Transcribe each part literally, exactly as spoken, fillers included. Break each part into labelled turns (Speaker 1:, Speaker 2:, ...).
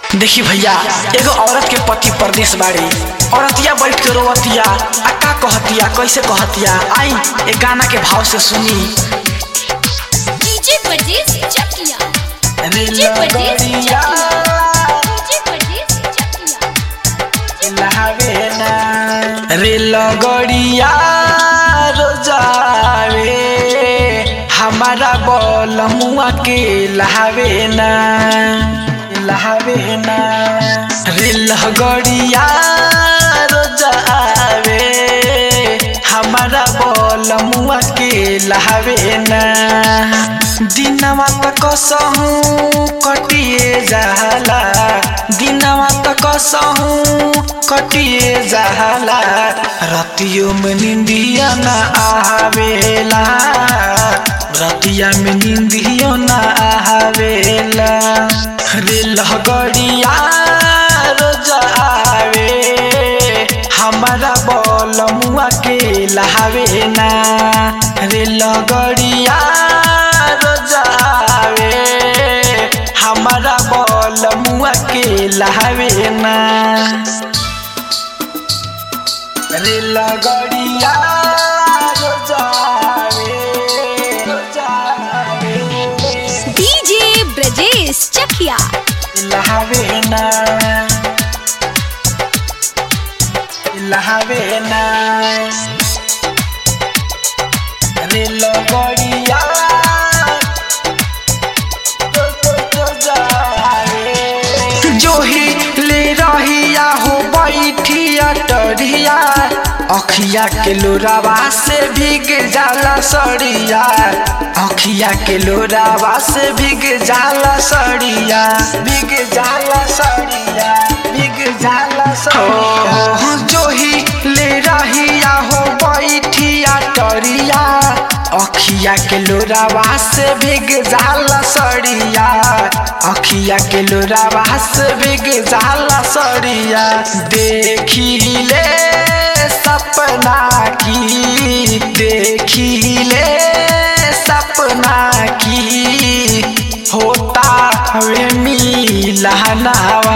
Speaker 1: देखी भैया एगो औरत के पति परदेश बाड़ी, औरतिया बैठ के रोवतिया, आ का कहतिया, कैसे कहतिया, आई एक गाना के भाव से सुनी।
Speaker 2: डीजे परदेश चकिया,
Speaker 1: रे
Speaker 2: डीजे परदेश
Speaker 1: लगड़िया
Speaker 2: डीजे परदेश चकिया,
Speaker 1: लहावे ना, रे लगड़िया रोजावे हमारा बलमुआ के लहावे ना, लहावे ना, रे लगड़िया रोजावे हमारा बलमुआ के लहावे ना। दिनवा तक कसहूं कटिए जाला, दिनवा तक कसहूं कटिए जाला, रतियों में निंदिया ना आवेला, रतिया में निंदियो ना आवेला। रे लगड़िया रोजावे हमारा बलमुआ के लहावे ना, रे लगड़िया रोजावे हमारा बलमुआ के लहावे ना, रे लगड़िया रोजावे रोजावे
Speaker 2: डीजे ब्रजेश चकिया,
Speaker 1: लहावे ना, लहावे ना, रे लगड़िया जो ही ले रहिया हो बैठिया टरिया, अखिया के लोरावा से भीग जाला सड़िया, अखिया के लोरावा से भीग जाला सड़िया, भीग जाला सड़िया, भीग जाला सड़िया। जो ही ले रहिया हो बैठिया टरिया, अखिया के लोरावा से भीग जाला सड़िया, अखिया के लोरावा से भीग जाला सड़िया। देखी ले सपना की, देखी ले सपना की, होता वे मिलनावा,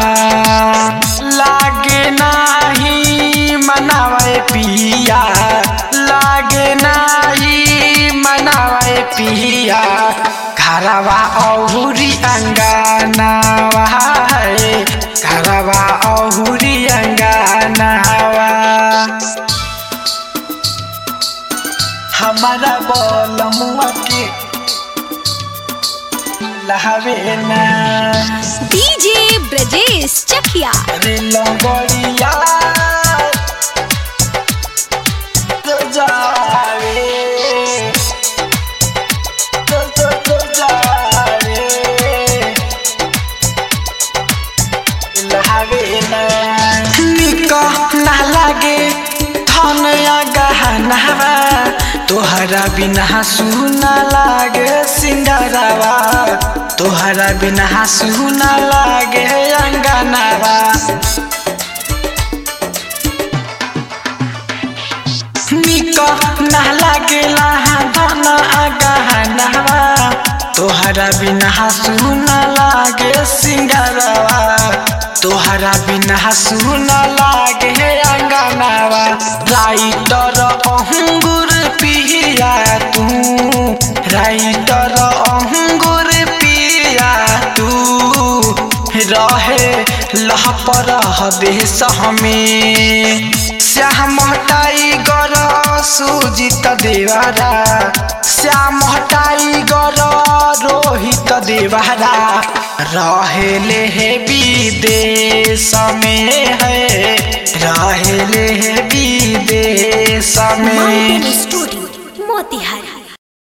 Speaker 1: लागे नाही मनावे पिया, लागे नाही मनावे पिया, घरवा औहुरी अंगनावा है, घरवा औहुरी अंगनावा, हमारा बलमुआ के लहावे ना।
Speaker 2: डीजे ब्रजेश चकिया,
Speaker 1: रे लगड़िया रोजावे रोजावे लहावे ना। निका ना लागे धनया गहनावा, तोहरा बिना सुना लागे सिंगारवा, तोहरा बिना सुना लागे अंगनावा। निका ना लागेला धन गहनावा, तोहरा बिना सुना लागे सिंगारवा, तोहरा बिना सुना लागे अंगनावा। राइटर अंगूर पिया तू, राइटर अंगूर पिया तू, रहे लहपर देश हमें, श्याम टाइगर सुजीत देवारा, श्याम टाइगर रोहित देवारा, रहेले है विदेश में है, रहेले है विदेश में।
Speaker 2: स्टूडियो मोतिहारी।